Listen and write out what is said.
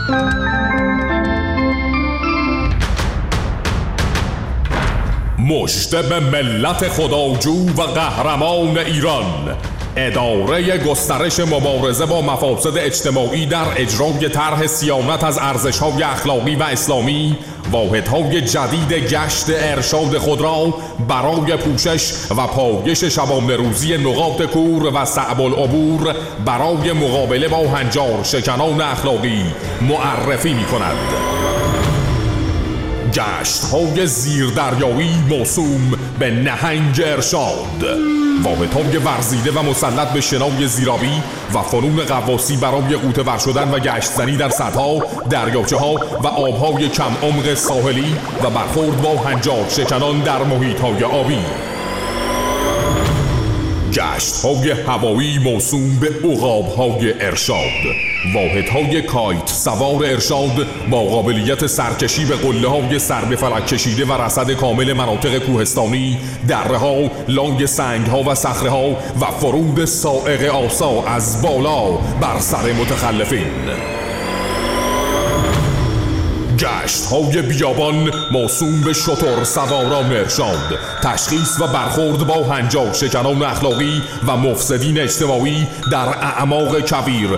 مژده به ملت خداجو و قهرمان ایران. اداره گسترش مبارزه با مفاسد اجتماعی در اجرای طرح صیانت از ارزش‌های اخلاقی و اسلامی، واحدهای جدید گشت ارشاد خود را برای پوشش و پایش شبانه روزی نقاط کور و صعب العبور برای مقابله با هنجار شکنان اخلاقی معرفی می‌کند. گشت‌های زیردریایی موسوم به نهنگ ارشاد، واحدهای ورزیده و مسلط به شنای زیرابی و فنون غواصی برای غوطه‌ور شدن و گشت‌زنی در سدها، دریاچه‌ها و آب‌های کم عمق ساحلی و برخورد با هنجار شکنان در محیط‌های آبی. گشت‌های هوایی موسوم به عقاب‌های ارشاد، واحدهای کایت سوار ارشاد با قابلیت سرکشی به قله‌های سر به فلک کشیده و رصد کامل مناطق کوهستانی، دره‌ها، لانگ سنگ‌ها و صخره‌ها و فرود سائق آسا از بالا بر سر متخلفین. گشت‌های بیابان موسوم به شتر سواران ارشاد، تشخیص و برخورد با هنجار شکنان اخلاقی و مفسدین اجتماعی در اعماق کویر